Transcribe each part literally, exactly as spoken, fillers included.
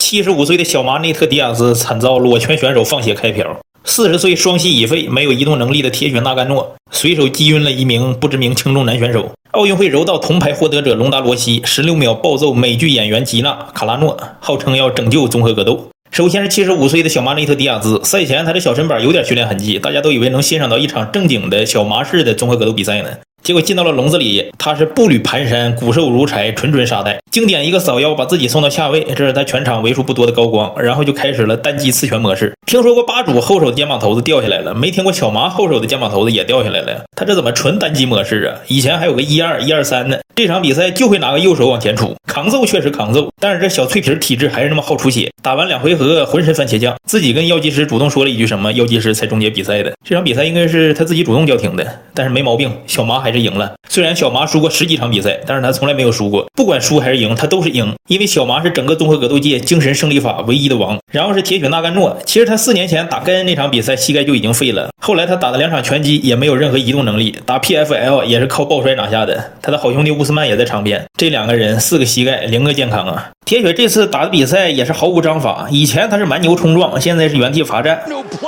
七十五岁的小马内特·迪亚兹惨遭裸拳选手放血开瓢。四十岁双膝已废、没有移动能力的铁血纳甘诺随手击晕了一名不知名轻重男选手。奥运会柔道铜牌获得者隆达罗西十六秒暴揍美剧演员吉娜·卡拉诺，号称要拯救综合格斗。首先是七十五岁的小马内特·迪亚兹，赛前他的小身板有点训练痕迹，大家都以为能欣赏到一场正经的小马式的综合格斗比赛呢。结果进到了笼子里，他是步履蹒跚，骨瘦如柴，纯纯沙袋。经典一个扫腰把自己送到下位，这是他全场为数不多的高光，然后就开始了单击刺拳模式。听说过八主后手的肩膀头子掉下来了，没听过小麻后手的肩膀头子也掉下来了呀。他这怎么纯单击模式啊？以前还有个一二一二三呢。这场比赛就会拿个右手往前杵，扛揍确实扛揍，但是这小脆皮体质还是那么好出血。打完两回合浑身番茄酱，自己跟药剂师主动说了一句什么，药剂师才终结比赛的。这场比赛应该是他自己主动叫停的，但是没毛病，小麻还是赢了。虽然小麻输过十几场比赛，但是他从来没有输过，不管输还是赢他都是赢，因为小麻是整个综合格斗界精神胜利法唯一的王。然后是铁血纳甘诺，其实他四年前打盖恩那场比赛膝盖就已经废了，后来他打的两场拳击也没有任何移动能力，打 P F L 也是靠抱摔拿下的。他的好兄弟乌斯曼也在场边，这两个人四个膝盖零个健康啊。铁血这次打的比赛也是毫无章法，以前他是蛮牛冲撞，现在是原地罚站，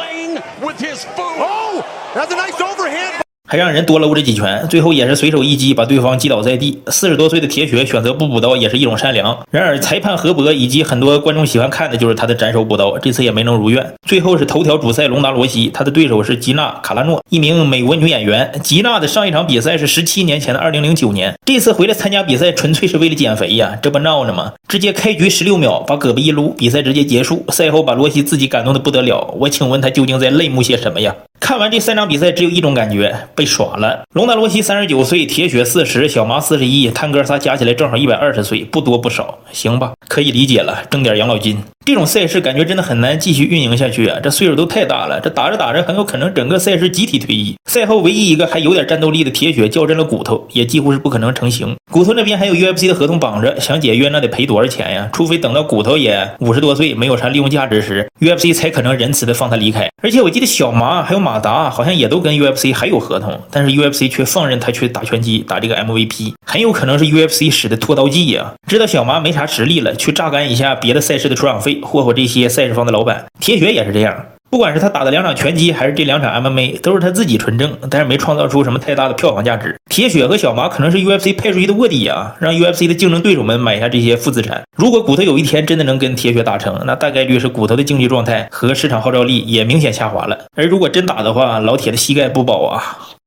还让人多搂着几拳，最后也是随手一击把对方击倒在地。四十多岁的铁血选择不补刀也是一种善良，然而裁判河伯以及很多观众喜欢看的就是他的斩首补刀，这次也没能如愿。最后是头条主赛隆达罗西，他的对手是吉娜·卡拉诺，一名美国女演员。吉娜的上一场比赛是十七年前的二零零九年，这次回来参加比赛纯粹是为了减肥呀，这不闹呢吗？直接开局十六秒把胳膊一撸，比赛直接结束。赛后把罗西自己感动的不得了，我请问他究竟在泪目些什么呀？看完这三场比赛只有一种感觉，被耍了。隆达罗西三十九岁，铁血四十，小麻四十一，探哥仨加起来正好一百二十岁，不多不少，行吧，可以理解了，挣点养老金。这种赛事感觉真的很难继续运营下去啊，这岁数都太大了，这打着打着很有可能整个赛事集体退役。赛后唯一一个还有点战斗力的铁血较真了骨头，也几乎是不可能成型。骨头那边还有 U F C 的合同绑着，想解约那得赔多少钱呀？除非等到骨头也五十多岁没有啥利用价值时， U F C 才可能仁慈的放他离开。而且我记得小麻还有马达好像也都跟 U F C 还有合同，但是 U F C 却放任他去打拳击，打这个 M V P， 很有可能是 U F C 使的拖刀计呀。知道小麻没啥实力了，去榨干一下别的赛事的出场费，霍霍这些赛事方的老板。铁血也是这样，不管是他打的两场拳击还是这两场 M M A， 都是他自己纯正，但是没创造出什么太大的票房价值。铁血和小麻可能是 U F C 派出去的卧底啊，让 U F C 的竞争对手们买下这些负资产。如果骨头有一天真的能跟铁血打成，那大概率是骨头的竞技状态和市场号召力也明显下滑了。而如果真打的话，老铁的膝盖不保啊。